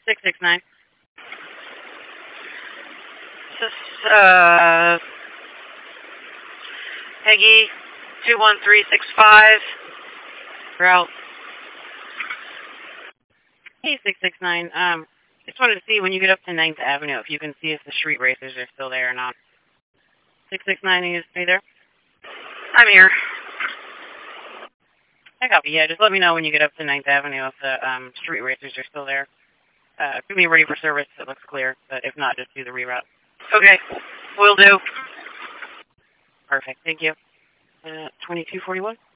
669. This is, Peggy 21365. Route. Hey, 669. Just wanted to see when you get up to 9th Avenue if you can see if the street racers are still there or not. 669, are you there? I'm here. I copy. Yeah, just let me know when you get up to 9th Avenue if the street racers are still there. Could be ready for service if it looks clear, but if not, just do the reroute. Okay, will do. Perfect. Thank you. 2241.